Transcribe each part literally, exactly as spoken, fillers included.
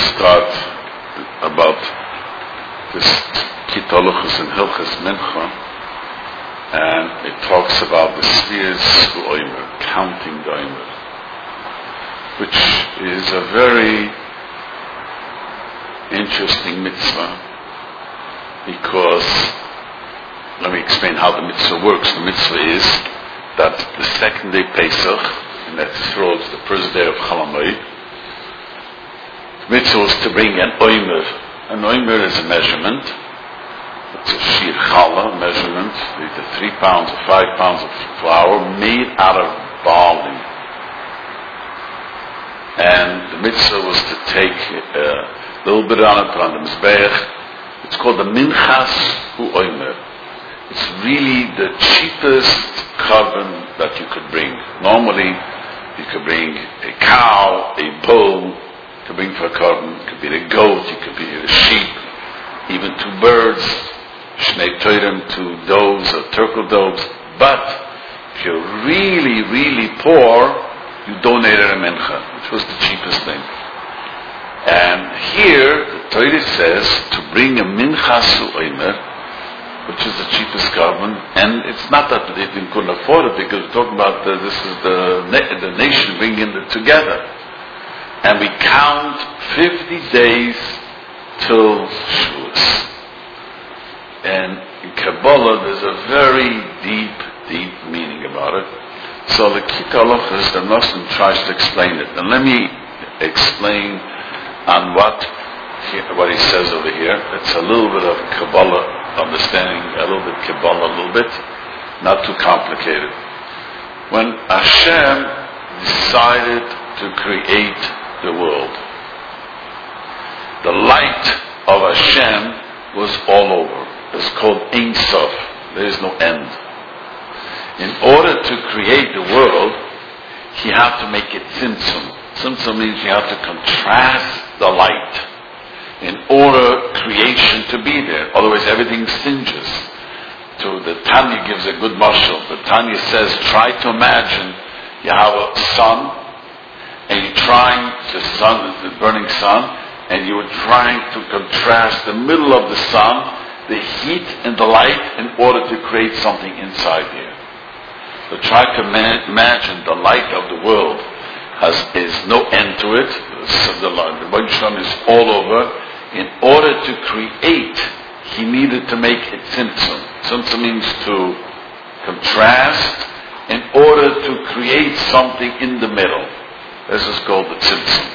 start about this Kitoluchus and Hilchus Mincha, and it talks about the spheres of Omer, counting the Omer, which is a very interesting mitzvah, because, let me explain how the mitzvah works. The mitzvah is that the second day Pesach, and that's Yisrael, the first day of Chol Hamoed, the mitzvah is to bring an Omer. An Omer is a measurement. It's a shir challah measurement, either three pounds or five pounds of flour made out of barley. And the mitzvah was to take a little bit on it, put on the mizbeach. It's called the minchas hu omer. It's really the cheapest carbon that you could bring. Normally, you could bring a cow, a bull to bring for a carbon. It could be a goat, it could be a sheep, even two birds, shnei toirim, two doves or turtle doves. But if you're really, really poor, you donated a mincha, which was the cheapest thing. And here, the Torah says to bring a minchas hu omer, which is the cheapest carbon, and it's not that they couldn't afford it, because we're talking about the, this is the the nation bringing it together, and we count fifty days till Shavuos. And in Kabbalah, there's a very deep, deep meaning about it. So the Kita Alochas, the Nosson tries to explain it, and let me explain on what he, what he says over here. It's a little bit of Kabbalah understanding, a little bit Kabbalah, a little bit, not too complicated. When Hashem decided to create the world, the light of Hashem was all over. It's called Ein Sof. There is no end. In order to create the world, he had to make it tzimtzum. Tzimtzum means you have to contrast the light in order creation to be there. Otherwise everything singes. So the Tanya gives a good mashal. The Tanya says, try to imagine you have a sun, and you're trying, the sun, the burning sun, and you were trying to contrast the middle of the sun, the heat and the light, in order to create something inside here. So try to ma- imagine the light of the world has is no end to it. The Baruch Shalom is all over. In order to create, he needed to make it tzimtzum. Tzimtzum means to contrast in order to create something in the middle. This is called the tzimtzum.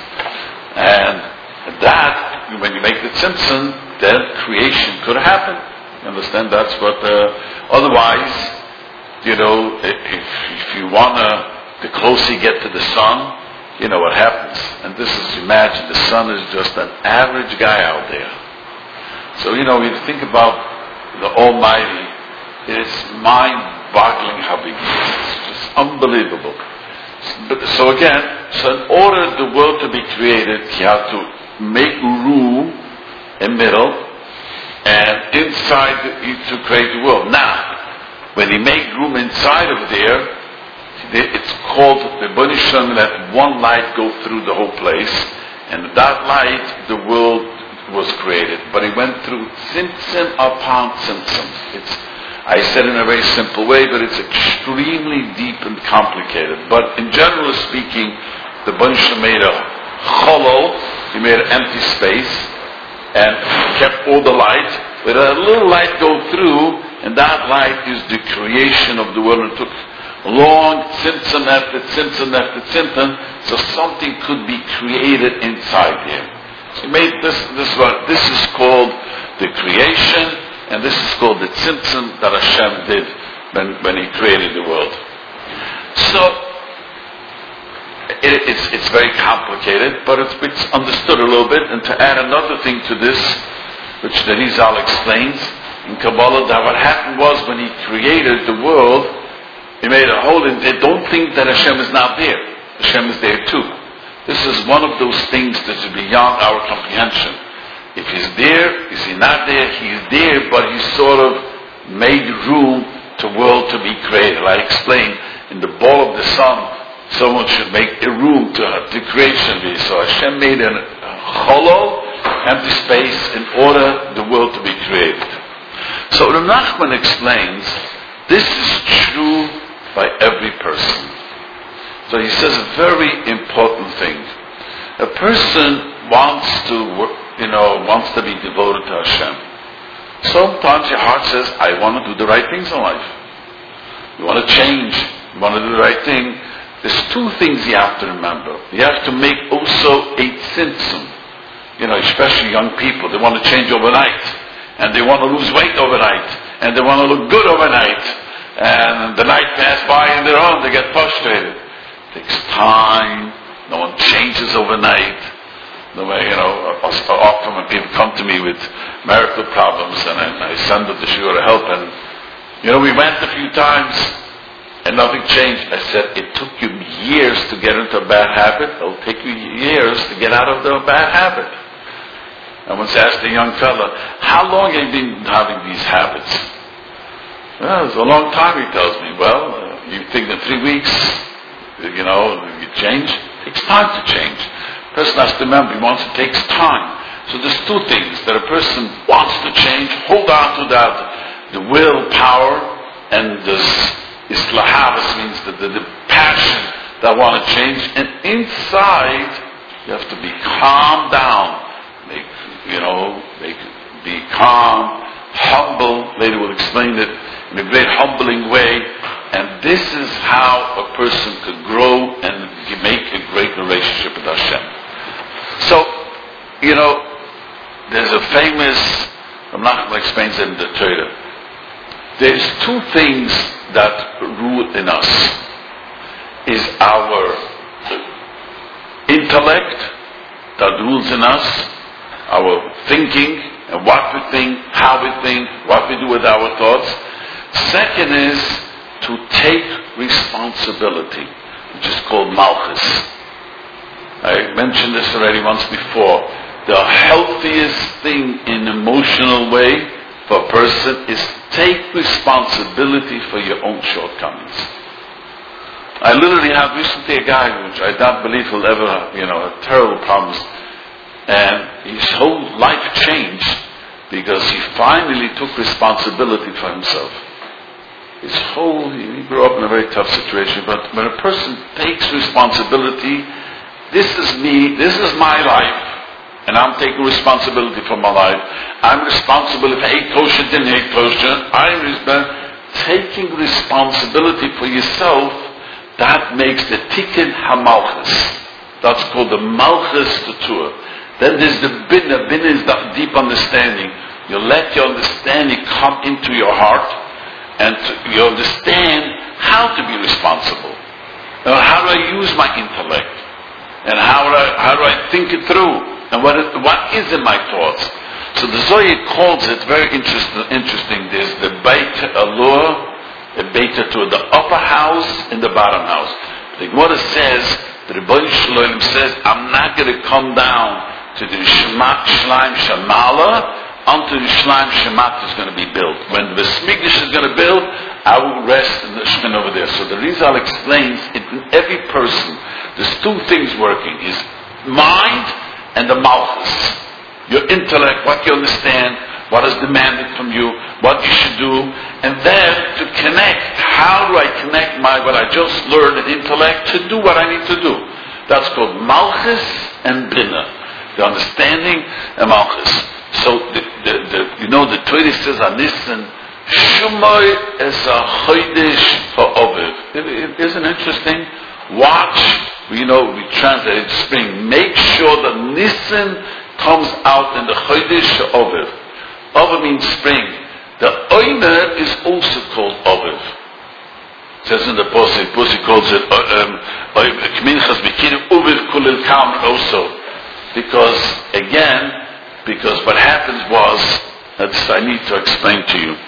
And that, when you make the tzimtzum, then creation could happen. You understand? That's what, uh, otherwise, you know, if, if you want to, the closer you get to the sun, you know what happens. And this is, imagine, the sun is just an average guy out there. So, you know, when you think about the Almighty, it is mind-boggling how big he is. It's just unbelievable. But, so again, so in order the world to be created, you have to make room in middle, and inside the, to create the world. Now, when he made room inside of there, it's called the Bnei Shem, let one light go through the whole place, and that light, the world was created. But he went through tzimtzum upon tzimtzum. It's, I said in a very simple way, but it's extremely deep and complicated. But in general speaking, the Bnei Shem made a cholol, he made an empty space, and kept all the light, but a little light go through, and that light is the creation of the world. And it took long tzimtzum after tzimtzum after tzimtzum, so something could be created inside him. So he made this, this one, this is called the creation, and this is called the tzimtzum that Hashem did when, when he created the world. So, it, it's, it's very complicated, but it's, it's understood a little bit. And to add another thing to this, which the Rizal explains, in Kabbalah, that what happened was when he created the world, he made a hole in there. Don't think that Hashem is not there. Hashem is there too. This is one of those things that is beyond our comprehension. If he's there, is he not there? He is there, but he sort of made room to world to be created. I explained, in the ball of the sun, someone should make a room to, to creation be. So Hashem made a Cholol, empty space, in order the world to be created. So Rav Nachman explains, this is true by every person. So he says a very important thing. A person wants to, you know, wants to be devoted to Hashem. Sometimes your heart says, I want to do the right things in life. You want to change. You want to do the right thing. There's two things you have to remember. You have to make also a tzimtzum. You know, especially young people, they want to change overnight. And they want to lose weight overnight. And they want to look good overnight. And the night passes by and they're on, they get frustrated. It takes time. No one changes overnight. The way, you know, often when people come to me with marital problems and I send them to Shur to help, and, you know, we went a few times and nothing changed. I said, it took you years to get into a bad habit. It'll take you years to get out of the bad habit. I once asked a young fella, how long have you been having these habits? Well, it's a long time, he tells me. Well, uh, you think in three weeks, you know, you change? It takes time to change. A person has to remember, he wants, it takes time. So there's two things, that a person wants to change, hold on to that, the willpower, and this islahavas means the, the, the passion that want to change. And inside, you have to be calm down. Make, you know, make, be calm, humble. Later we'll explain it in a great humbling way. And this is how a person could grow and make a great relationship with Hashem. So, you know, there's a famous, I'm not going to explain it in the Torah. There's two things that rule in us. Is our intellect that rules in us, our thinking, and what we think, how we think, what we do with our thoughts. Second is to take responsibility, which is called malchus. I mentioned this already once before. The healthiest thing in an emotional way for a person is take responsibility for your own shortcomings. I literally had recently a guy which I don't believe will ever have, you know, have terrible problems. And his whole life changed because he finally took responsibility for himself. His whole, he grew up in a very tough situation, but when a person takes responsibility, this is me, this is my life, and I'm taking responsibility for my life. I'm responsible if I ate kosher, didn't eat kosher. I'm responsible. Taking responsibility for yourself, that makes the tikkun hamalchus. That's called the malchus tutur. Then there's the binah. Binah is the deep understanding. You let your understanding come into your heart, and to, you understand how to be responsible. And how do I use my intellect? And how do I, how do I think it through? And what is, what is in my thoughts? So the Zohar calls it very interesting. Interesting. There's the Beit Alur, the Beit Tur, the upper house and the bottom house. The Gemara says, the Rebbeinu Shalom says, I'm not going to come down to the Shema Shlaim Shamala until the Shlaim Shemat is going to be built. When the Smigdash is going to build, I will rest in the Shmin over there. So the Rizal explains, in every person, there's two things working, is mind and the malchus. Your intellect, what you understand, what is demanded from you, what you should do, and then to connect. How do I connect my what I just learned in intellect to do what I need to do? That's called malchus and binah. The understanding and malchus. So the, the, the, you know the Torah says on this and Shumoy es a chodesh ha'oviv. It isn't interesting. Watch. You know we translate it spring. Make sure that Nisan comes out in the chodesh ha'oviv. Oviv means spring. The Omer is also called Oviv. It says in the Pussy, Pussy calls it Kminchas Bikini Oviv Kulil Kam also. Because, again, because what happens was, that's I need to explain to you.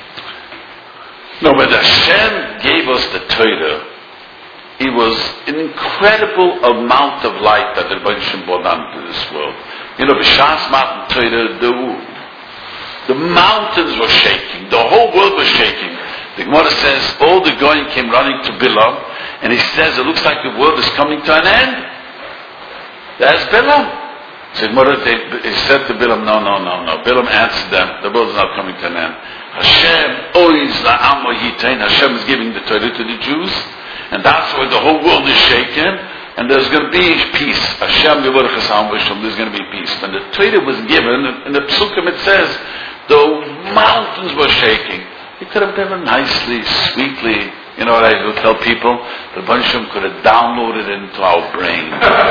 No, when Hashem gave us the Torah, it was an incredible amount of light that the Rebbeinu Shem brought down into this world. You know, B'Shas Matan Torah, the The mountains were shaking. The whole world was shaking. The Gemara says all the goyim came running to Bilam, and he says it looks like the world is coming to an end. There's Bilam. So he said to Bilam, no, no, no, no. Bilam answered them, the world is not coming to an end. Hashem, oiz la'amo yitain. Hashem is giving the Torah to the Jews, and that's why the whole world is shaken, and there's going to be peace. Hashem, there's going to be peace. When the Torah was given, in the Psukim it says, the mountains were shaking. He could have done it nicely, sweetly. You know what I would tell people? The Bansham could have downloaded it into our brain.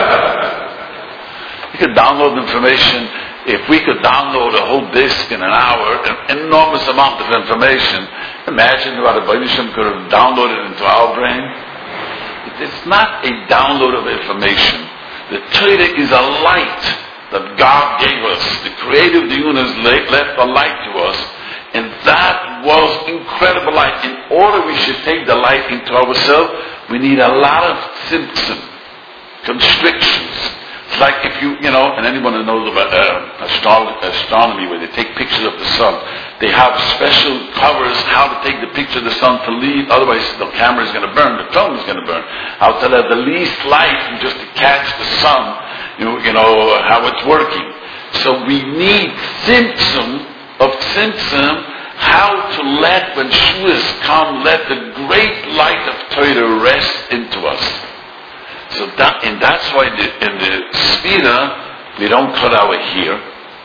You could download information. If we could download a whole disk in an hour, an enormous amount of information, imagine what a Bansham could have downloaded into our brain. It's not a download of information. The Torah is a light that God gave us. The Creator of the universe left a light to us. And that was incredible light. In order we should take the light into ourselves, we need a lot of symptoms, constrictions. It's like if you, you know, and anyone who knows about uh, astro- astronomy, where they take pictures of the sun, they have special covers how to take the picture of the sun to leave, otherwise the camera is going to burn, the film is going to burn. How to let the least light and just to catch the sun, you know, you know how it's working. So we need symptom of symptom, how to let, when Shavuos come, let the great light of Torah rest into us. So that, and that's why the, in the Sfira, we don't cut our hair.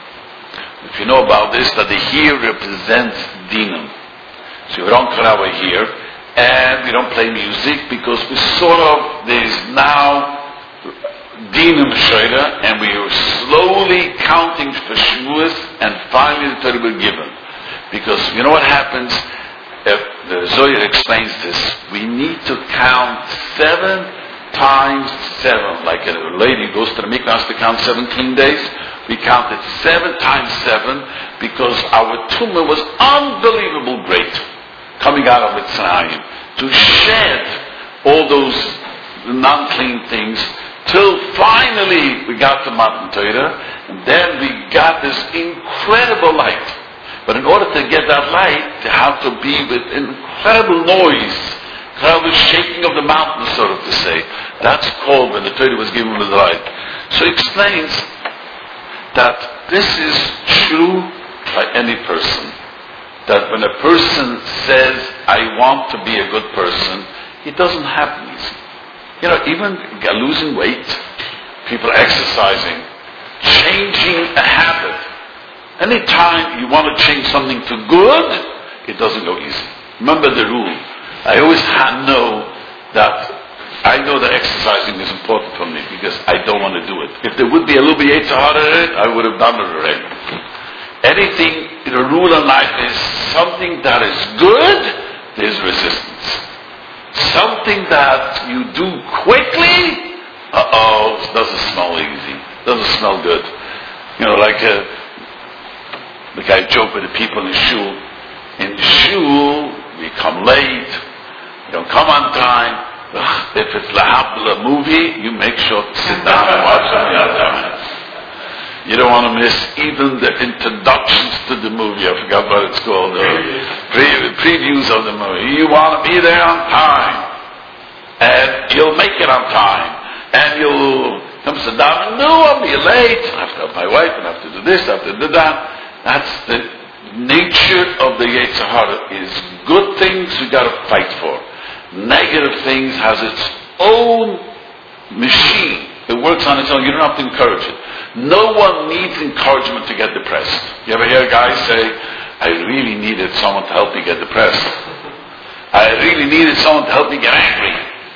If you know about this, that the hair represents Dinam. So we don't cut our hair, and we don't play music, because we sort of, there's now Dinam Shoira, and we are slowly counting for Shavuos, and finally the Torah will be given. Because you know what happens? If the Zohar explains this, we need to count seven times seven. Like a lady goes to the mikvah, has to count seventeen days. We counted seven times seven because our tumor was unbelievable great coming out of Mitzrayim to shed all those non-clean things till finally we got to Matan Torah, and then we got this incredible light. But in order to get that light, you have to be with incredible noise, incredible shaking of the mountains, sort of to say. That's called when the Torah was given with the light. So he explains that this is true by any person. That when a person says, I want to be a good person, it doesn't happen easy. You know, even losing weight, people exercising, changing a habit. Anytime you want to change something to good, it doesn't go easy. Remember the rule. I always know that I know that exercising is important for me because I don't want to do it. If there would be a little bit Yetzer Hara in it, I would have done it already. Anything, the rule in life is something that is good, there's resistance. Something that you do quickly, uh-oh, it doesn't smell easy. Doesn't smell good. You know, like a The guy joked with the people in shul. In shul, we come late. We don't come on time. Ugh, if it's lahabla movie, you make sure to sit down and watch it the other time. You don't want to miss even the introductions to the movie. I forgot what it's called. The pre- previews of the movie. You want to be there on time, and you'll make it on time, and you'll come sit down and no, I'll be late. I have to have my wife, and I have to do this, I have to do that. That's the nature of the Yetzer Hara. Is good things you got to fight for. Negative things has its own machine. It works on its own. You don't have to encourage it. No one needs encouragement to get depressed. You ever hear a guy say, I really needed someone to help me get depressed. I really needed someone to help me get angry.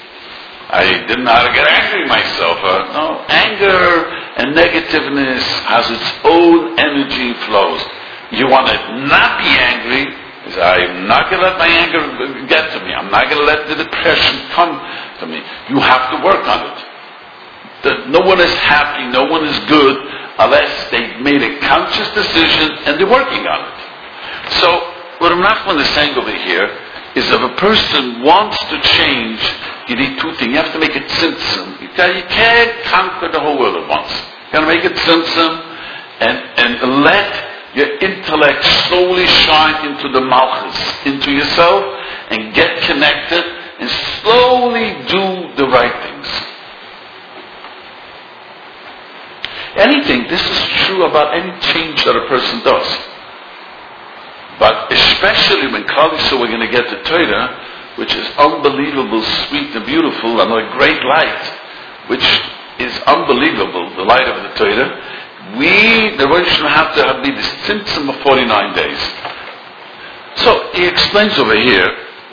I didn't know how to get angry myself. Uh, no, anger and negativeness has its own energy flows. You want to not be angry. I'm not going to let my anger get to me. I'm not going to let the depression come to me. You have to work on it. The, no one is happy, no one is good unless they've made a conscious decision and they're working on it. So, what I'm not going to say over here is if a person wants to change, you need two things. You have to make it tzimtzum. You can't conquer the whole world at once. You got to make it tzimtzum and, and let your intellect slowly shine into the malchus, into yourself, and get connected and slowly do the right things. anything. This is true about any change that a person does. But especially when Kali, so we're going to get the Torah, which is unbelievable, sweet and beautiful, and a great light, which is unbelievable, the light of the Torah. We, the Rosh Hashanah, have to have be this tzimtzum of forty-nine days. So he explains over here.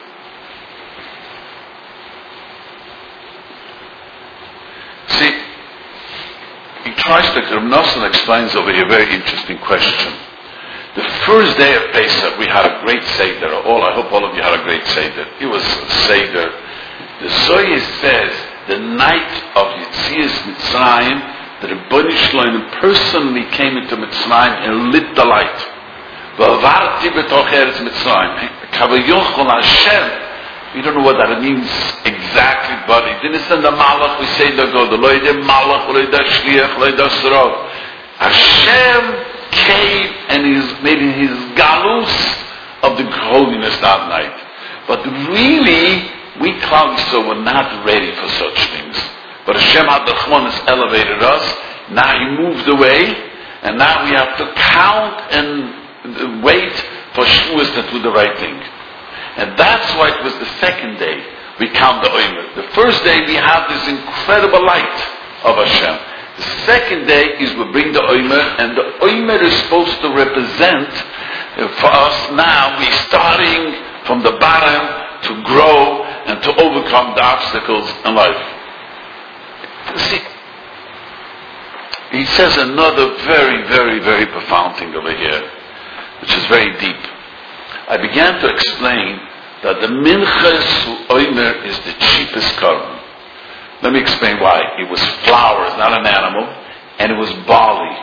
See, he tries to, Rav Nosson explains over here a very interesting question. The first day of Pesach, we had a great Seder. All, I hope all of you had a great Seder. It was a Seder. The Zohar says, the night of Yetzias Mitzrayim, the Rebbeinu Shloim personally came into Mitzrayim and lit the light. V'avarti b'toch eretz Mitzrayim. Kavayochol Hashem. We don't know what that means exactly, but he didn't send a malach. We say the God, lo yedeh malach, lo yedeh shliach, lo yedeh srov. Hashem came and he's made his galus of the holiness that night. But really, we Klal Yisrael were not ready for such things. But Hashem HaDachman has elevated us. Now he moved away, and now we have to count and wait for Shavuos to do the right thing. And that's why it was the second day we count the Omer. The first day we have this incredible light of Hashem. The second day is we bring the Omer, and the Omer is supposed to represent, uh, for us now, we're starting from the bottom to grow and to overcome the obstacles in life. See, he says another very, very, very profound thing over here, which is very deep. I began to explain that the Minchas Omer is the cheapest korban. Let me explain why. It was flowers, not an animal, and it was barley.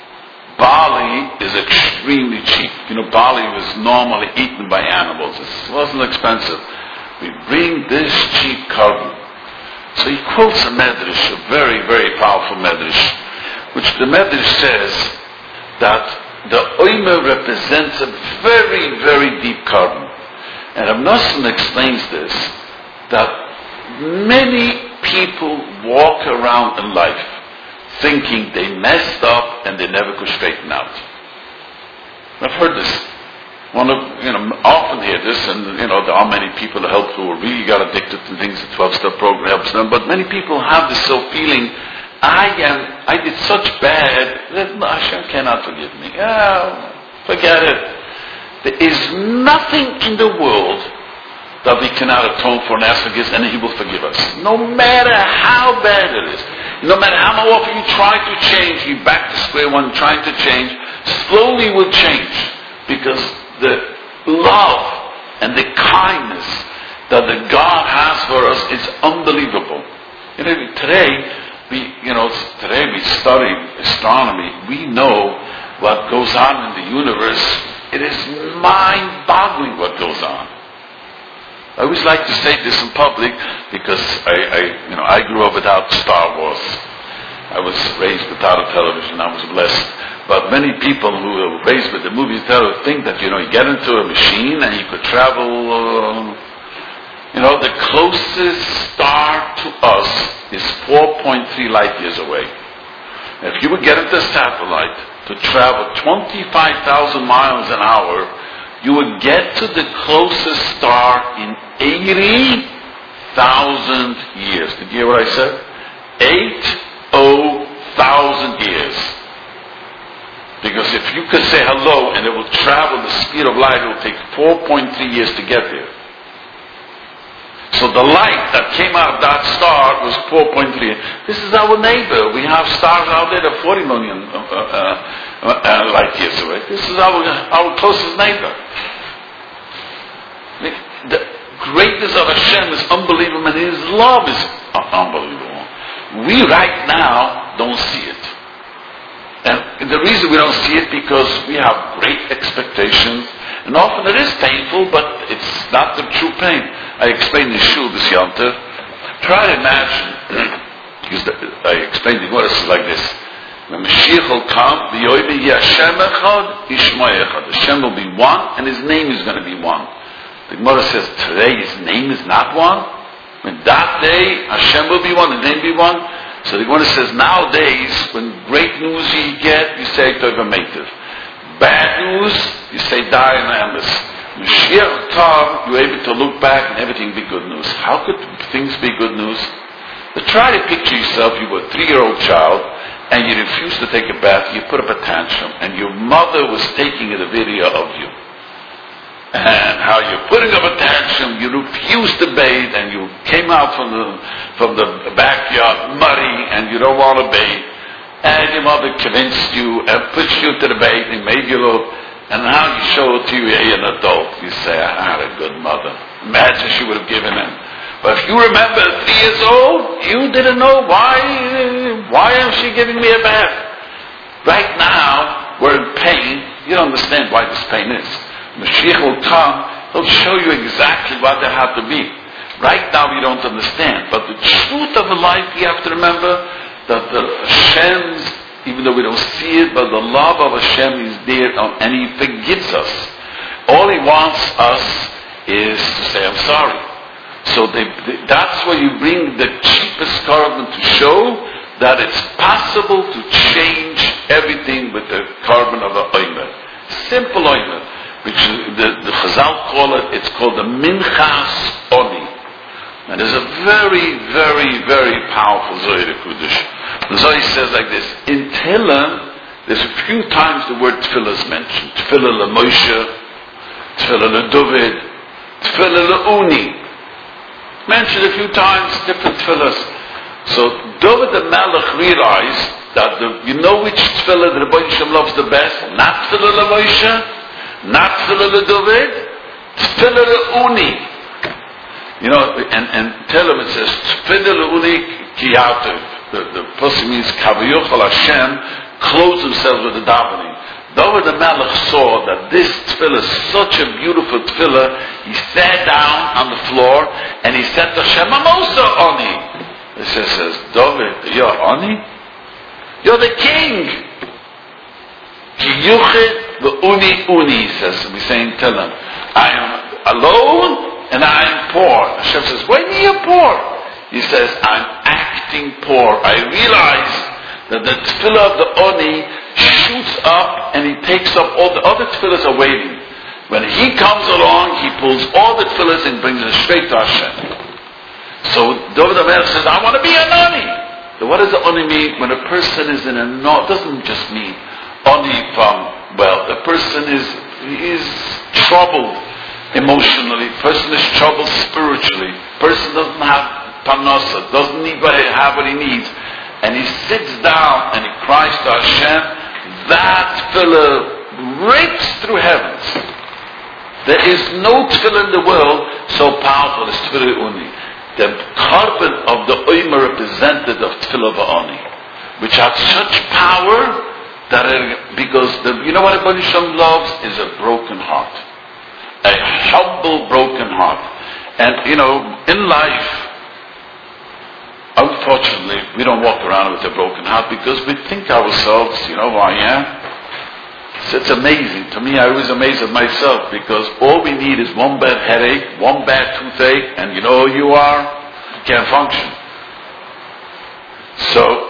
Barley is extremely cheap. You know, barley was normally eaten by animals. It wasn't expensive. We bring this cheap korban. So he quotes a medrash, a very, very powerful medrash, which the medrash says that the Omer represents a very, very deep korban. And Rav Nosson explains this, that many people walk around in life thinking they messed up and they never could straighten out. I've heard this. One of, you know, often hear this, and you know, there are many people who help who really got addicted to things. The twelve-step program helps them, but many people have this self feeling, I am, I did such bad that Hashem cannot forgive me. Oh, forget it. There is nothing in the world that we cannot atone for and ask forgiveness, and He will forgive us. No matter how bad it is, no matter how often you try to change, you back to square one, trying to change, slowly will change, because the love and the kindness that the God has for us is unbelievable. You know, today we, you know, today we study astronomy. We know what goes on in the universe. It is mind-boggling what goes on. I always like to say this in public because I, I, you know, I grew up without Star Wars. I was raised without a television. I was blessed. But many people who were raised with the movie theater think that, you know, you get into a machine and you could travel. Uh, you know, the closest star to us is four point three light years away. If you would get into a satellite to travel twenty-five thousand miles an hour, you would get to the closest star in eighty thousand years. Did you hear what I said? eighty thousand years. Because if you could say hello and it will travel the speed of light, it will take four point three years to get there. So the light that came out of that star was four point three. This is our neighbor. We have stars out there that are forty million uh, uh, uh, light years away. This is our, our closest neighbor. The greatness of Hashem is unbelievable, and His love is unbelievable. We right now don't see it. And the reason we don't see it because we have great expectations, and often it is painful, but it's not the true pain. I explained in Shul this Yom Tov. Try to imagine, because I explained the words like this: when Mashiach will come, the Hashem echad, Ishma echad. Hashem will be one, and His name is going to be one. The Gemara says today His name is not one. When that day Hashem will be one, His name will be one. So the Gemara says, nowadays, when great news you get, you say Tova Meitiv. Bad news, you say Die in Amos. Mashiach Tov, you're able to look back and everything be good news. How could things be good news? But try to picture yourself, you were a three-year-old child, and you refused to take a bath, you put up a tantrum, and your mother was taking a video of you. And how you're putting up a tantrum, you refused to bathe, and you came out from the from the backyard muddy, and you don't want to bathe. And your mother convinced you and pushed you to the bathing, made you look, and now you show it to you, you're an adult. You say, I had a good mother. Imagine she would have given in. But if you remember three years old, you didn't know why, why am she giving me a bath? Right now, we're in pain. You don't understand why this pain is. Mashiach will come, he'll show you exactly what there had to be. Right now we don't understand. But the truth of the life, you have to remember that the Hashem's, even though we don't see it, but the love of Hashem is there and He forgives us. All He wants us is to say, I'm sorry. So they, they, that's where you bring the cheapest carbon to show that it's possible to change everything with the carbon of the oimer. Simple oimer. Which the, the Chazal call it, it's called the Minchas Oni. And there's a very, very, very powerful Zohar Kudish. The Zohar says like this, in Tehillim, there's a few times the word Tefillah is mentioned. Tefillah LeMoshe, Tefillah LeDavid, Tefillah LeUni. Mentioned a few times, different Tefillahs. So David the Melech realized that the, you know which Tefillah the Rebbeinu Shem loves the best? Not Tefillah LeMoshe, not Tefillah LeDavid, Tefillah LeUni. You know, and, and tell him it says, Tefillah LeUni Kiyativ. The, the person means, Kaviyuchal Hashem, clothes themselves with the davening. David the Melech saw that this tefillah is such a beautiful tefillah, he sat down on the floor, and he said to Hashem, I'm also Oni. It says, says, David, you're Oni? You're the king. Ki yuchid v'uni uni, he says, he's saying, tell him, I am alone and I am poor. Hashem says, when are you poor? He says, I'm acting poor. I realize that the tefillah of the Oni shoots up and he takes up all the other tefillahs are waiting. When he comes along, he pulls all the tefillahs and brings them straight to Hashem. So David HaMelech says, I want to be an Oni. So what does the Oni mean? When a person is in a no, it doesn't just mean Oni from, well, the person is is troubled emotionally, person is troubled spiritually, person doesn't have parnasa, doesn't need what he, have what he needs, and he sits down and he cries to Hashem, that tefillah breaks through heavens. There is no tefillah in the world so powerful as tefillah Uni. The carbon of the Oimer represented of tefillah Ba'ani, which had such power that it, because the, you know what Rebbeinu Shem loves is a broken heart, a humble broken heart. And you know, in life, unfortunately, we don't walk around with a broken heart because we think ourselves, you know who I am. So it's amazing. To me, I was amazed at myself because all we need is one bad headache, one bad toothache, and you know who you are, you can't function. So,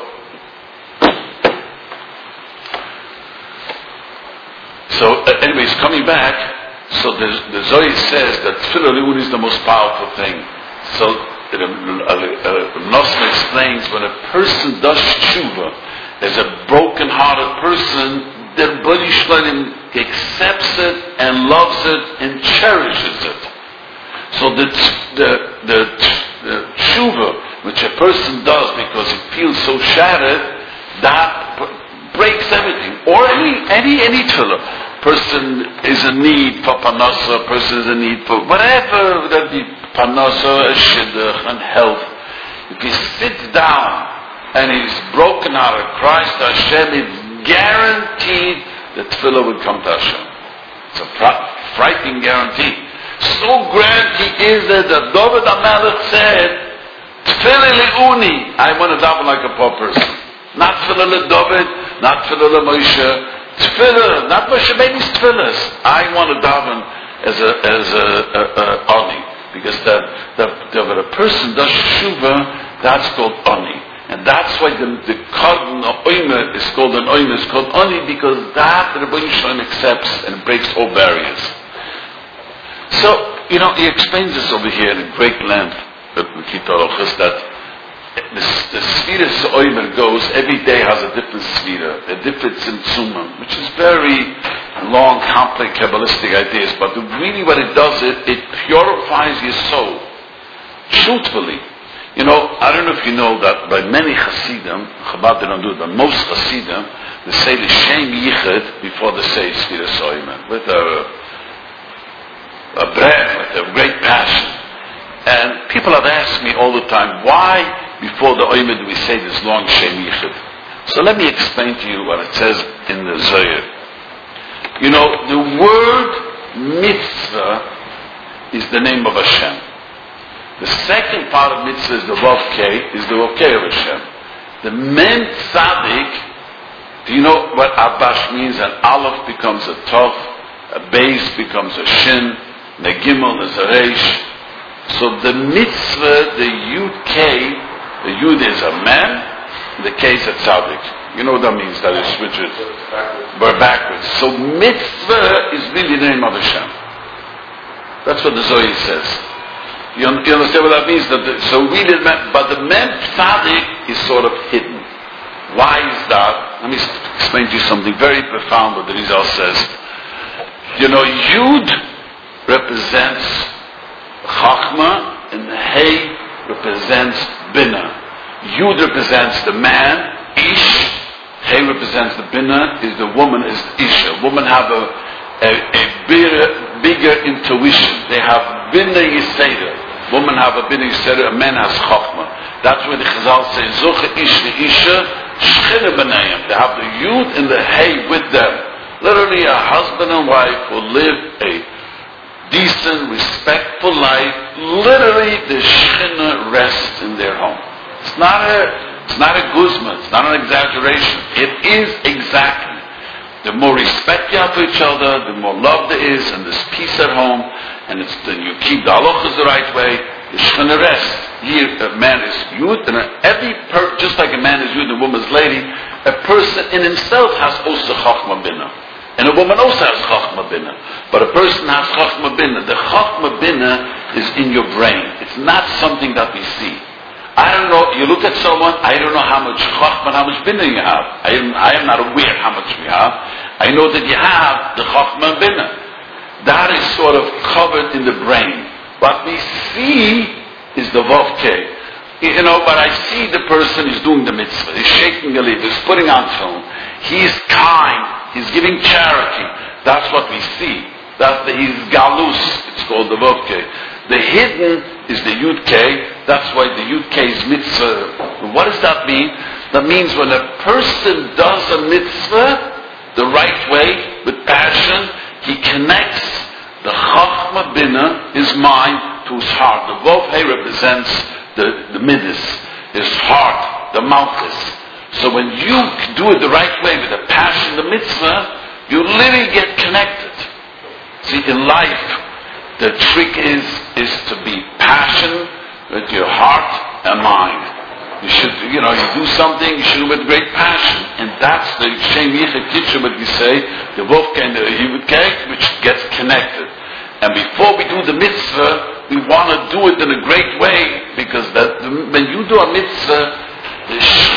so uh, anyways, coming back, so the, the Zohar says that Tefillah Le'un is the most powerful thing. So, Nosson explains when a person does tshuva as a broken-hearted person, the Rebbeinu Shalom accepts it and loves it and cherishes it. So the the the, the tshuva which a person does because he feels so shattered, that breaks everything. Or any any any tefillah. Person is in need for panasa, person is in need for whatever that be panasa, shidduch, and health. If he sits down and he's broken out of Christ Hashem, it's guaranteed that tefillah would come to Hashem. It's a frightening guarantee. So guaranteed is it that David HaMelech said, Tefillah Le'uni, I want to daven like a poor person. Not Tefillah LeDavid, not Tefillah LeMoshe, Tefillah, not Moshe Rabbeinu's tefillahs. I want to daven as a as a, a, a Oni, because that that when a person does tshuva, that's called Oni. And that's why the, the Korban Oimer is called an Oimer, is called only because that the Rebbeinu Shalom accepts and breaks all barriers. So, you know, he explains this over here in great length, that the, the Sfiras Oimer goes, every day has a different Sfira, a different Tzimtzumim, which is very long, complex, Kabbalistic ideas, but the, really what it does, it, it purifies your soul, truthfully. You know, I don't know if you know that by many Hasidim, Chabad they don't do it, but most Hasidim, they say the Shem Yichud before they say Sfiras Oimer, with a, a breath, with a great passion. And people have asked me all the time, why before the Oimer do we say this long Shem Yichud? So let me explain to you what it says in the Zohar. You know, the word mitzvah is the name of Hashem. The second part of mitzvah is the Vav K, is the Vav K of Hashem. The Mem Tzadik, do you know what Abash means? An Aleph becomes a Tov, a Beis becomes a Shin, and a Gimel is a Reish. So the mitzvah, the Yud K, the Yud is a man, the K is a Tzadik. You know what that means, that is switch it. We're backwards. So mitzvah is really the name of Hashem. That's what the Zohar says. You understand what that means? That the, so we did, but the Mem Tzadik is sort of hidden. Why is that? Let me explain to you something very profound what the Rizal says. You know, Yud represents Chachma and the Hey represents Bina. Yud represents the man, Ish. Hey represents the Bina, is the woman, is Isha. Women have a, a, a bigger, bigger intuition. They have Bina Yisera. Women have a Bina Yisera, a man has Chachma. That's where the Chazal say, Zoche Ish the Isha, Shchina B'nayim. They have the Yud and the Hey with them. Literally a husband and wife will live a decent, respectful life. Literally the Shechina rests in their home. It's not a, it's not a guzma, it's not an exaggeration. It is exactly. The more respect you have for each other, the more love there is, and there's peace at home, and it's the, you keep the halachas the right way, the Shechina rests. Here, a man is Yud, and every per, just like a man is Yud and a woman is lady, a person in himself has also Chachma Bina. And a woman also has Chachma Bina. But a person has Chachma Bina. The Chachma Bina is in your brain. It's not something that we see. I don't know, you look at someone, I don't know how much Chachma and how much Bina you have. I am, I am not aware how much we have. I know that you have the Chachma and Bina. That is sort of covered in the brain. What we see is the Vav K. You know, but I see the person is doing the mitzvah. He's shaking the lid. He's putting on film. He's kind. He's giving charity. That's what we see. That's the, he's galus. It's called the Vav K. The hidden is the Yud K. That's why the Yud K is mitzvah. What does that mean? That means when a person does a mitzvah the right way, with passion, he connects the Chachma Bina, his mind, to his heart. The Vav Hey represents the, the midas, his heart, the malchus. So when you do it the right way with the passion, the mitzvah, you literally get connected. See, in life, the trick is is to be passionate with your heart and mind. You should, you know, you do something, you should do it with great passion. And that's the Shem Yichud Kitchen, what we say, the Vav K and the Yud K, which gets connected. And before we do the mitzvah, we want to do it in a great way, because that, when you do a mitzvah, the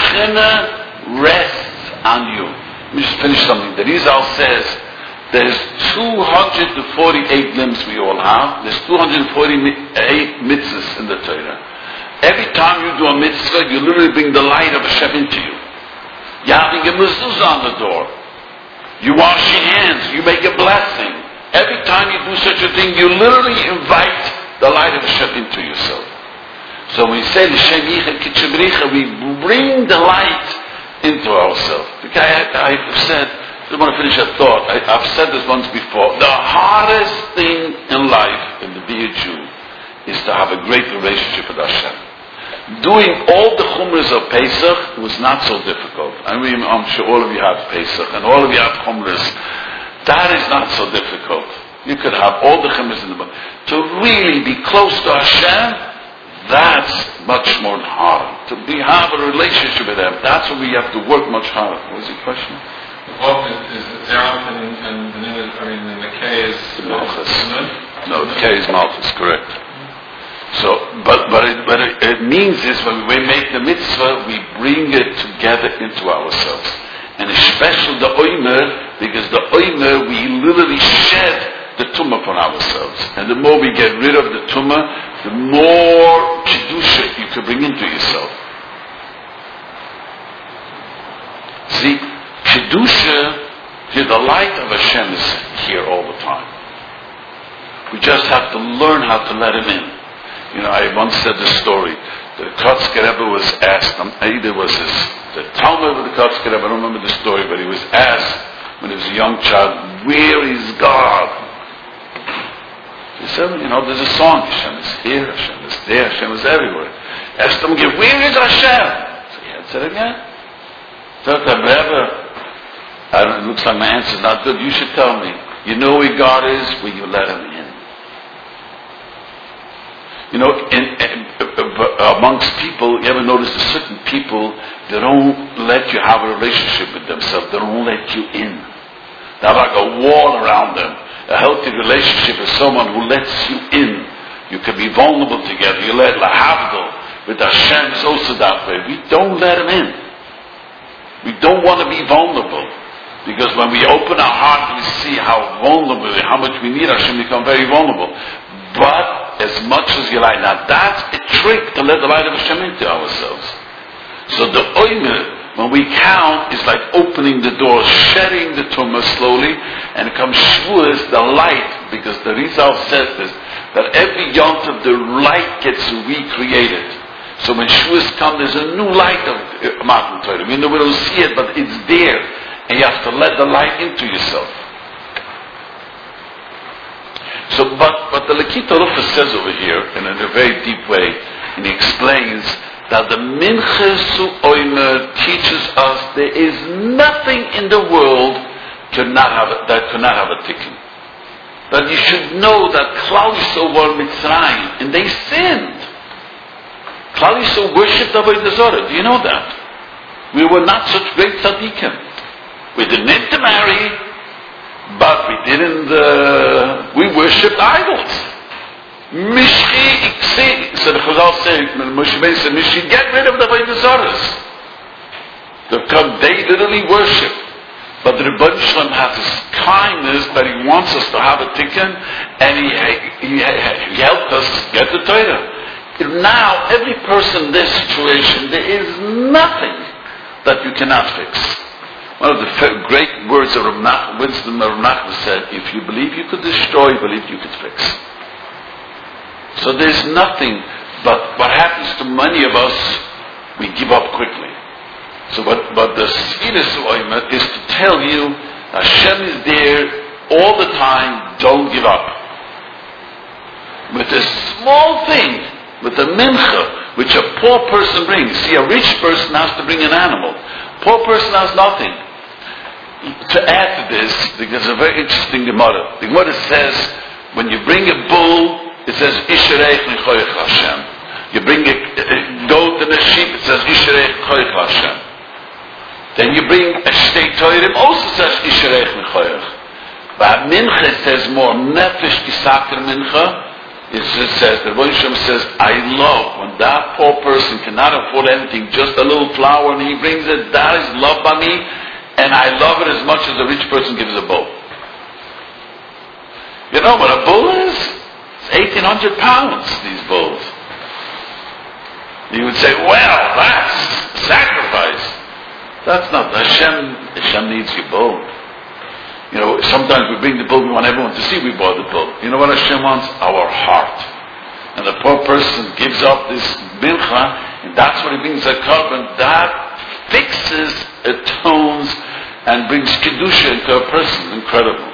Shechina rests on you. Let me just finish something. The Rizal says, there's two hundred forty-eight limbs we all have. There's two hundred forty-eight mitzvahs in the Torah. Every time you do a mitzvah, you literally bring the light of Hashem into you. You're having a mezuzah on the door. You wash your hands. You make a blessing. Every time you do such a thing, you literally invite the light of Hashem into yourself. So when we say L'Shem Yichud Kitchebricha, we bring the light into ourselves. The guy I, I've said, I don't want to finish that thought. I, I've said this once before. The hardest thing in life, in to be a Jew, is to have a great relationship with Hashem. Doing all the chumras of Pesach was not so difficult. I mean, I'm sure all of you have Pesach, and all of you have chumras. That is not so difficult. You could have all the chumras in the book. To really be close to Hashem, That's much more harder. To be have a relationship with them, that's what we have to work much harder. What was your question? What is, is it Zerach and, and the Nun, I mean, and the K is Malchus. Nun? No, the K is Malchus, correct. So, but but it, but it, it means is when we make the mitzvah, we bring it together into ourselves, and especially the oimer, because the oimer we literally shed the tumah from ourselves, and the more we get rid of the tumah, the more kedusha you can bring into yourself. See, kedusha, here the light of Hashem is here all the time. We just have to learn how to let Him in. You know, I once said the story. The Kotzker Rebbe was asked, um, either was his, the Talmud of the Kotzker Rebbe, I don't remember the story, but he was asked when he was a young child, where is God? He said, you know, there's a song, Hashem is here, Hashem is there, Hashem is everywhere. Asked him again, where is Hashem? So he had said it again. So the Rebbe, I don't, it looks like my answer's not good, you should tell me. You know where God is when you let Him in. You know, in, in, amongst people, you ever notice that certain people, they don't let you have a relationship with themselves. They don't let you in. They have like a wall around them. A healthy relationship is someone who lets you in. You can be vulnerable together. You let lahavdil with Hashem is also that way. We don't let Him in. We don't want to be vulnerable. Because when we open our heart, we see how vulnerable, how much we need Hashem, we become very vulnerable. But as much as you like, now that's a trick to let the light of Hashem into ourselves. So the oimer, when we count, is like opening the door, shedding the tumah slowly, and it comes Shavuos, the light, because the Rizal says this, that every Yom Tov the light gets recreated. So when Shavuos comes, there's a new light of Matan Torah. We know we don't see it, but it's there, and you have to let the light into yourself. So, but, but the Lekita Rufa says over here, in a very deep way, and he explains that the Minchas Oimer teaches us there is nothing in the world could not have a, that could not have a tikkun. That you should know that Klal Yisrael were Mitzrayim, and they sinned. Klal Yisrael worshipped Avodah Zarah. Do you know that? We were not such great tzaddikim. We didn't need to marry. But we didn't, uh, we worshipped idols. Mishchi iksi, so the Chazal say, Moshe Rabbeinu said, Mishchi, get rid of the Avodah Zarahs. Because they literally worship. But the Rebbeinu Shalom has His kindness that He wants us to have a tikkun, and He, he, he helped us get the Torah. Now, every person in this situation, there is nothing that you cannot fix. One of the great words of Rav wisdom of Rav Nachman said, if you believe you could destroy, you believe you could fix. So there's nothing, but what happens to many of us, we give up quickly. So but, but the Sfiras Oimer is to tell you, Hashem is there all the time, don't give up. With a small thing, with a mincha, which a poor person brings. See, a rich person has to bring an animal. Poor person has nothing. To add to this, because it's a very interesting Gemara. The Gemara says, when you bring a bull, it says, Ishareich Nechoyech Hashem. You bring a, a goat and a sheep, it says, Ishareich Nechoyech Hashem. Then you bring a shtei toirim, also says, Ishareich Nechoyech. But Mincha says more, Nefesh Kisaker Mincha. It just says, the Rebbeinu Shalom says, I love when that poor person cannot afford anything, just a little flour, and he brings it, that is love by me, and I love it as much as a rich person gives a bull. You know what a bull is? It's eighteen hundred pounds, these bulls. You would say, well, that's sacrifice. That's not, Hashem, Hashem needs your bull. You know, sometimes we bring the bull, we want everyone to see we bought the bull. You know what Hashem wants? Our heart. And the poor person gives up this mincha, and that's what he brings a korban. That fixes, atones, and brings kedusha into a person. Incredible.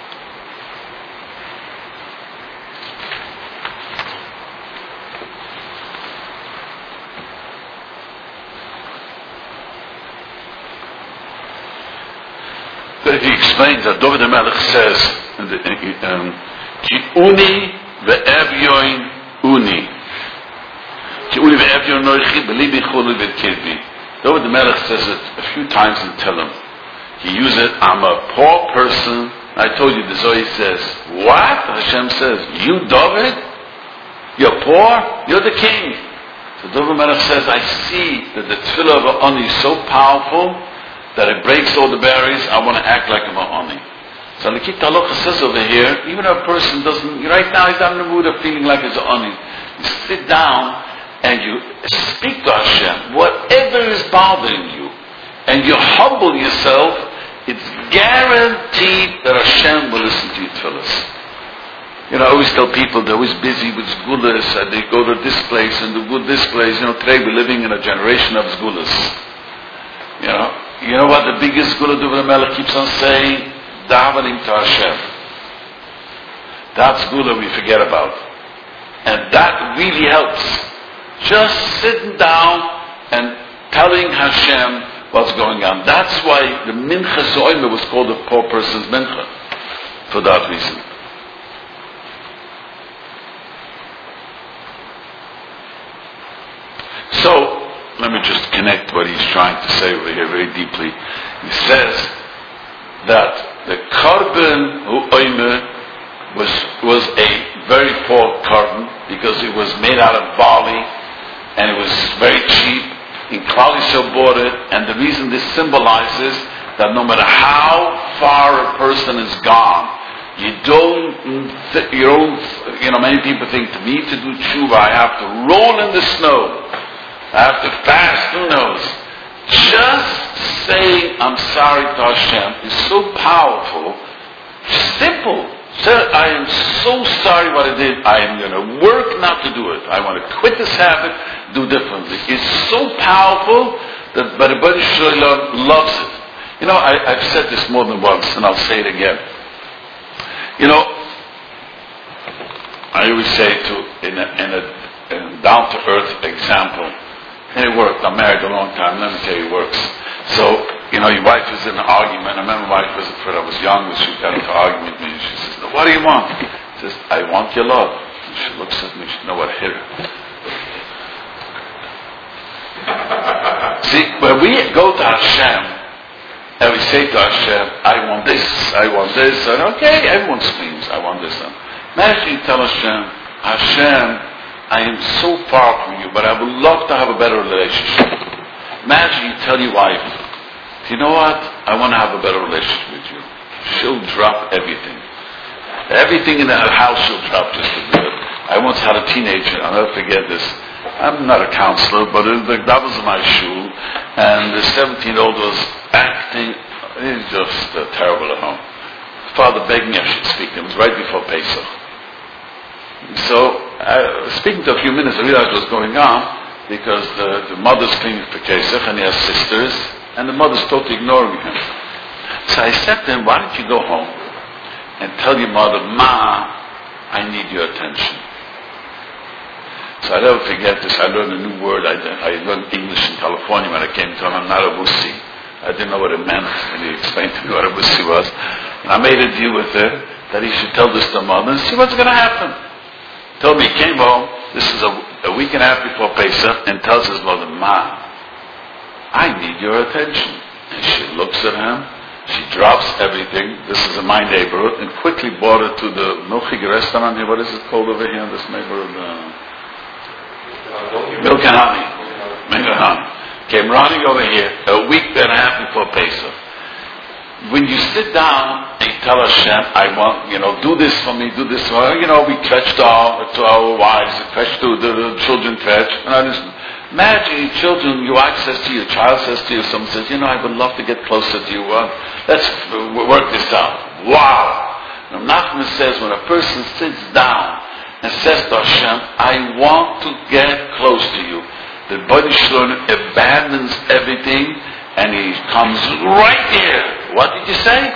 He explains that David HaMelech says, Ki uni ve'evyoin uni. David the Melech says it a few times in Tehillim. He uses it, I'm a poor person. I told you the Zohar says, what? Hashem says, you David? You're poor? You're the king. So David Melech says, I see that the tefillah of an Ani is so powerful that it breaks all the barriers. I want to act like I'm an Ani. So Lekit Halacha says over here, even if a person doesn't, right now he's not in the mood of feeling like he's an Ani. You sit down and you speak to Hashem, whatever is bothering you, and you humble yourself, it's guaranteed that Hashem will listen to your tefillahs. You know, I always tell people they're always busy with zgulas, and they go to this place and they go to this place. You know, today we're living in a generation of zgulas. You know, you know what the biggest zgula David Melech keeps on saying? Davening to Hashem. That zgula we forget about. And that really helps. Just sitting down and telling Hashem what's going on. That's why the Mincha Zoyme was called a poor person's Mincha. For that reason. So, let me just connect what he's trying to say over here very deeply. He says that the Korban Oime was, was a very poor korban because it was made out of barley and it was very cheap. In Klal Yisrael bought it, and the reason this symbolizes that no matter how far a person is gone, you don't, you don't, you know, many people think, to me to do tshuva, I have to roll in the snow. I have to fast, who knows? Just saying I'm sorry to Hashem is so powerful, simple. Sir, I am so sorry what I did. I am going to work not to do it. I want to quit this habit, do differently. It's so powerful that but the Bari Shalom loves it. You know, I, I've said this more than once, and I'll say it again. You know, I always say to in a, in a, in a down-to-earth example, and it worked. I'm married a long time. Let me tell you, it works. So, you know, your wife is in an argument. I remember my wife was, when I was young, she got into an argument with me. She says, what do you want? She says, I want your love. And she looks at me. She knows what I hit her. See, when we go to Hashem, and we say to Hashem, I want this, I want this, and okay, everyone screams, I want this. Imagine you tell Hashem, Hashem, I am so far from you, but I would love to have a better relationship. Imagine you tell your wife, you know what? I want to have a better relationship with you. She'll drop everything. Everything in that house she'll drop just to do it. I once had a teenager, I'll never forget this. I'm not a counselor, but it, that was my shul, and the seventeen-year-old was acting, it was just uh, terrible at home. Father begged me I should speak to him. It was right before Pesach. So, uh, speaking to a few minutes, I realized what was going on, because the, the mother's cleaning for Pesach, and he has sisters, and the mother's totally ignoring him. So I said to him, why don't you go home and tell your mother, Ma, I need your attention. So I'll never forget this. I learned a new word. I, I learned English in California when I came to him. I'm not a wussy. I didn't know what it meant, and he explained to me what a wussy was. And I made a deal with her that he should tell this to mother and see what's going to happen. Told me he came home, this is a, a week and a half before Pesach, and tells his mother, Ma, I need your attention. And she looks at him, she drops everything, this is in my neighborhood, and quickly brought her to the Milchig restaurant here. What is it called over here in this neighborhood? Uh, Milk and Honey. Milk and Honey. Came running over here a week and a half before Pesach. When you sit down and you tell Hashem, I want, you know, do this for me, do this for me, you know, we fetch to our, to our wives, fetch to the, the children fetch. And I just, imagine your children, your wife says to you, your child says to you, someone says, you know, I would love to get closer to you. Well, let's work this out. Wow! Now, Nachman says, when a person sits down and says to Hashem, I want to get close to you, the Bari Shalom abandons everything and he comes right here. What did you say?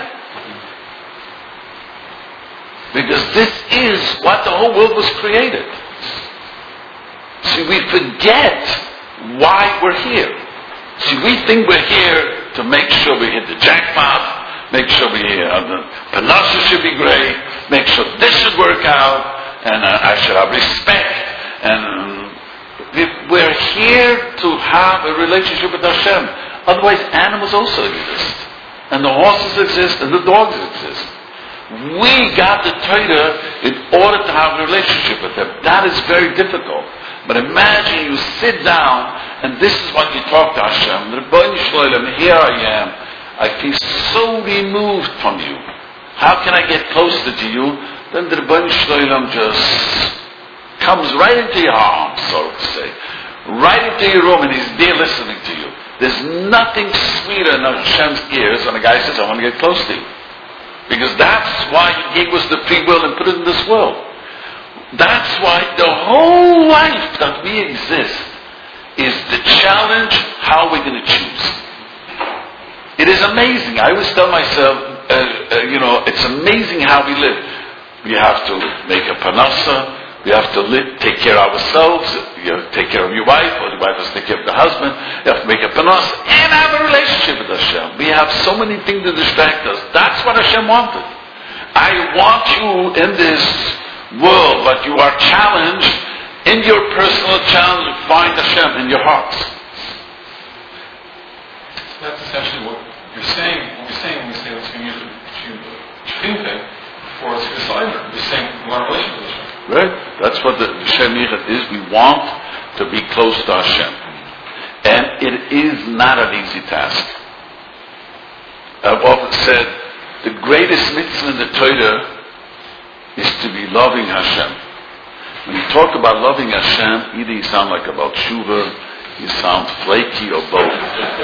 Because this is what the whole world was created. See, we forget why we're here. See, we think we're here to make sure we hit the jackpot, make sure we uh, the panasa should be great, make sure this should work out, and uh, I should have respect. And We're here to have a relationship with Hashem. Otherwise, animals also exist. And the horses exist and the dogs exist. We got the Torah in order to have a relationship with them. That is very difficult. But imagine you sit down and this is what you talk to Hashem. Rebbeinu Shloilem, here I am. I feel so removed from you. How can I get closer to you? Then the Rebbeinu Shloilem just comes right into your arms, so to say. Right into your room and he's there listening to you. There's nothing sweeter in Hashem's ears when a guy says, I want to get close to you. Because that's why He gave us the free will and put it in this world. That's why the whole life that we exist is the challenge, how we're going to choose. It is amazing. I always tell myself, uh, uh, you know, it's amazing how we live. We have to make a parnasa. We have to live, take care of ourselves. You have to take care of your wife, or the wife has to take care of the husband. You have to make a parnasa and have a relationship with Hashem. We have so many things to distract us. That's what Hashem wanted. I want you in this world, but you are challenged in your personal challenge to find Hashem in your hearts. That's essentially what you're saying. What you're saying when we say let's use it for it's Yisrael. You're saying we want a relationship with Hashem. Right? That's what the Shem Yichud is. We want to be close to Hashem. And it is not an easy task. I've often said the greatest mitzvah in the Torah is to be loving Hashem. When you talk about loving Hashem, either you sound like about Tshuva, you sound flaky, or both.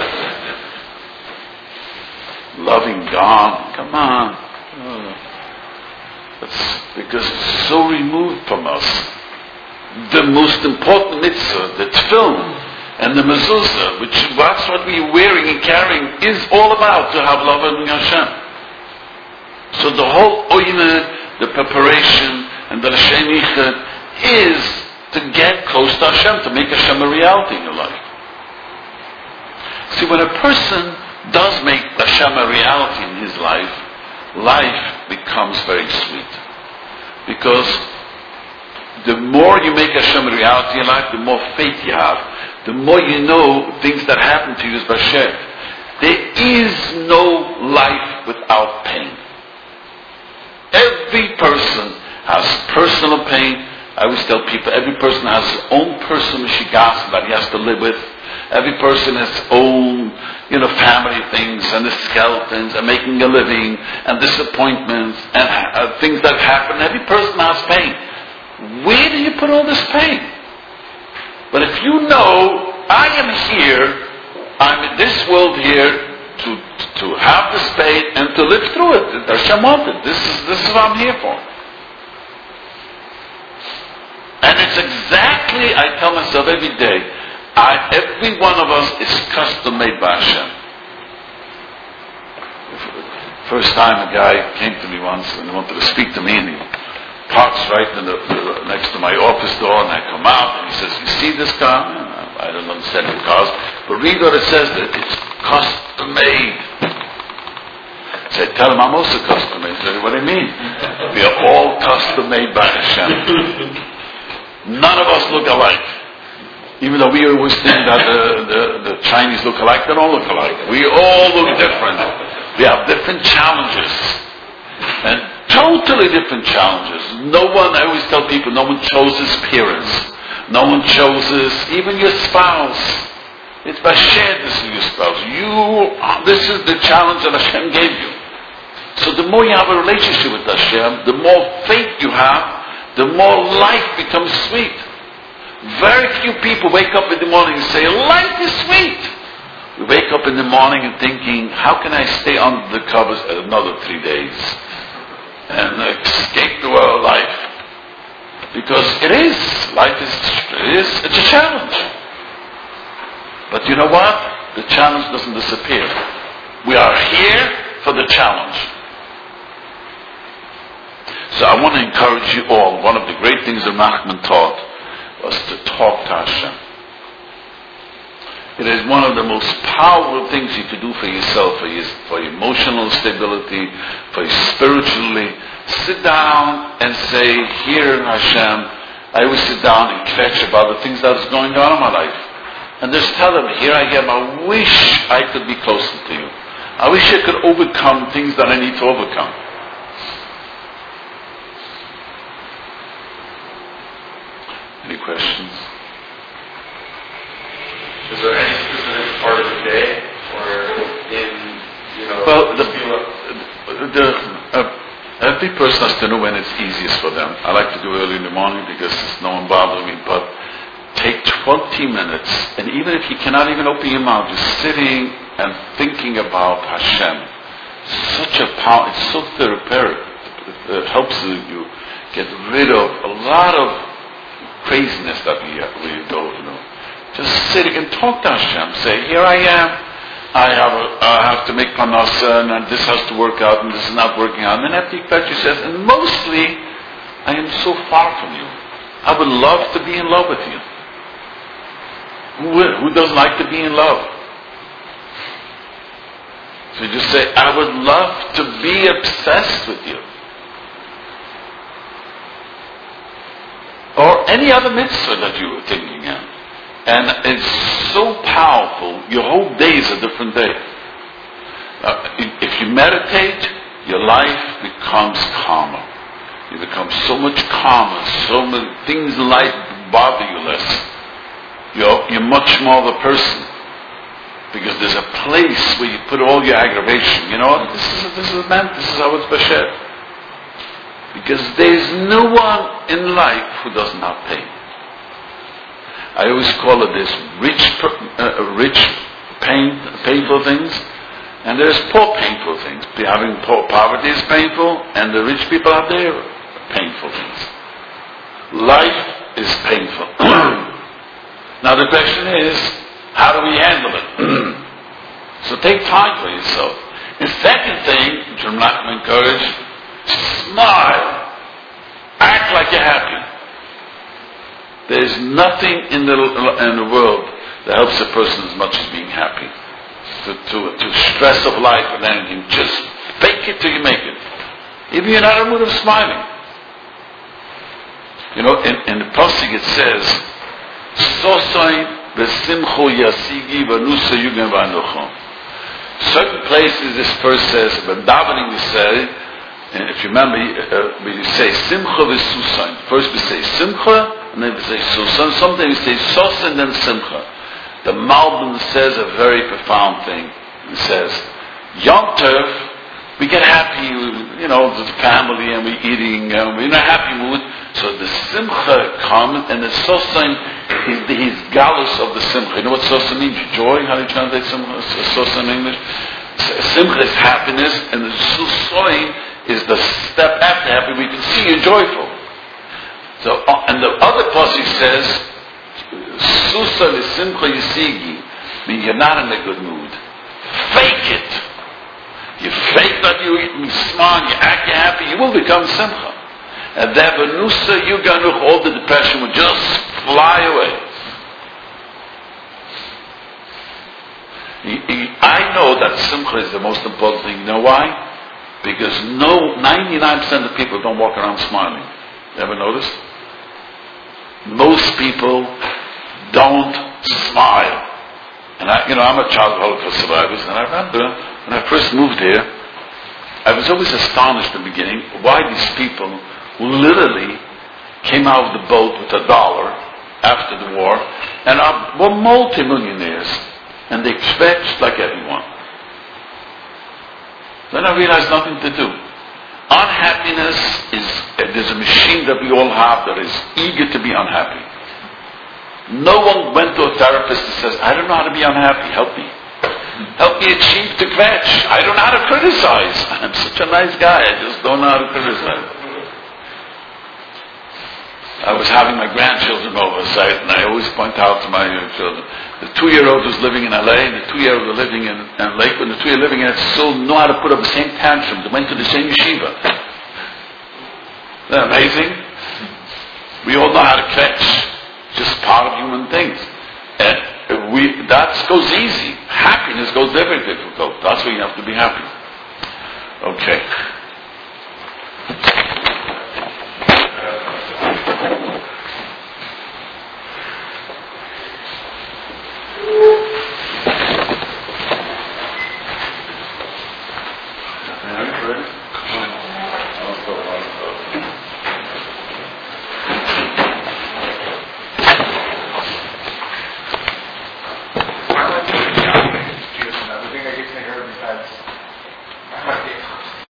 Loving God, come on. Oh. It's because it's so removed from us. The most important mitzvah, the tefillin and the mezuzah, which that's what we're wearing and carrying, is all about to have love in Hashem. So the whole oinah, the preparation, and the L'Shem Yichud is to get close to Hashem, to make Hashem a reality in your life. See, when a person does make Hashem a reality in his life, life becomes very sweet. Because the more you make Hashem a reality in life, the more faith you have. The more you know things that happen to you is Bashem. There is no life without pain. Every person has personal pain. I always tell people, every person has his own personal shigas that he has to live with. Every person has his own, you know, family things and the skeletons and making a living and disappointments and uh, things that happen. Every person has pain. Where do you put all this pain? But if you know, I am here, I'm in this world here to to have this pain and to live through it. Hashem wanted. This is this is what I'm here for. And it's exactly, I tell myself every day, I, every one of us is custom made by Hashem. First time a guy came to me once and wanted to speak to me, and he parks right in the, the, next to my office door, and I come out and he says, "You see this car?" I don't understand the cars, but read what it says, that it's custom made. I said, "Tell him I'm also custom made." He said, "What do you mean?" We are all custom made by Hashem. None of us look alike. Even though we always think that the, the, the Chinese look alike, they don't look alike. We all look different. We have different challenges. And totally different challenges. No one, I always tell people, no one chooses parents. No one chooses even your spouse. It's by shared this with your spouse. You, this is the challenge that Hashem gave you. So the more you have a relationship with Hashem, the more faith you have, the more life becomes sweet. Very few people wake up in the morning and say, life is sweet. We wake up in the morning and thinking, how can I stay under the covers another three days and escape the world of life? Because it is, life is, it is, it's a challenge. But you know what? The challenge doesn't disappear. We are here for the challenge. So I want to encourage you all. One of the great things that Nachman taught was to talk to Hashem. It is one of the most powerful things you could do for yourself, for your, for your emotional stability, for your spiritually. Sit down and say, "Here, Hashem, I always sit down and kvetch about the things that is going on in my life. And just tell them, here I am, I wish I could be closer to you. I wish I could overcome things that I need to overcome. Any questions? Is there any specific part of the day or in, you know, well, the, the, uh, every person has to know when it's easiest for them. I like to do early in the morning because there's no one bothering me, but take twenty minutes, and even if you cannot even open your mouth, just sitting and thinking about Hashem. Such a power, it's so therapeutic. It helps you get rid of a lot of craziness that we, we go through. Just sitting and talk to Hashem. Say, here I am. I have a, I have to make panasa, and this has to work out, and this is not working out. And then after you fetch yourself, and mostly, I am so far from you. I would love to be in love with you. Who, who doesn't like to be in love? So you just say, I would love to be obsessed with you. Or any other mitzvah that you were thinking of. And it's so powerful, your whole day is a different day. Uh, if you meditate, your life becomes calmer. You become so much calmer, so many things in life bother you less. You're, you're much more of a person. Because there's a place where you put all your aggravation. You know what? This is, this is meant, this is how it's bashed. Because there's no one in life who doesn't have pain. I always call it this rich, uh, rich, pain, painful things, and there's poor, painful things. Having poor, poverty is painful, and the rich people have their painful things. Life is painful. Now the question is, how do we handle it? So take time for yourself. The second thing, which I'm not going to encourage, smile. Act like you're happy. There's nothing in the in the world that helps a person as much as being happy. To, to, to stress of life and anything, just fake it till you make it. Even you're not in a mood of smiling. You know, in, in the pasuk it says, "Sosain v'simcho yasigi v'nusa yugen v'anochon." Certain places this verse says, but davening we say, and if you remember, uh, we say simcha v'susain. First we say simcha. And then we say Susan. Sometimes we say Sos and then Simcha. The Malbim says a very profound thing. He says, Yom Tov, we get happy, you know, the family, and we're eating, and we're in a happy mood. So the Simcha comes, and the Sosan is the his galus of the Simcha. You know what Sosan means? Joy? How do you translate Simcha? Sosan in English? Simcha is happiness, and the Susoin is the step after happy. We can see you're joyful. So, and the other pasuk says, "Susa l'simcha yisigi," meaning you're not in a good mood. Fake it. You fake that you smile, you act you're happy, you will become simcha. And then v'nusa yuganuch, all the depression will just fly away. I know that simcha is the most important thing. You know why? Because no, ninety-nine percent of people don't walk around smiling. You ever noticed? Most people don't smile. And I, you know, I'm a child of Holocaust survivors, and I remember when I first moved here, I was always astonished in the beginning why these people who literally came out of the boat with a dollar after the war, and are, were multimillionaires, and they stretched like everyone. Then I realized nothing to do. Unhappiness is, there's a machine that we all have that is eager to be unhappy. No one went to a therapist and says, I don't know how to be unhappy, help me. Help me achieve the kvetch. I don't know how to criticize. I'm such a nice guy, I just don't know how to criticize. I was having my grandchildren over, so I, and I always point out to my children, the two-year-old was living in L A, and the two-year-old was living in, in Lakewood, and the two-year-old living in it still know how to put up the same tantrums. They went to the same yeshiva. Isn't that amazing? We all know how to catch. Just part of human things. And we, that goes easy. Happiness goes very difficult. That's why you have to be happy. Okay.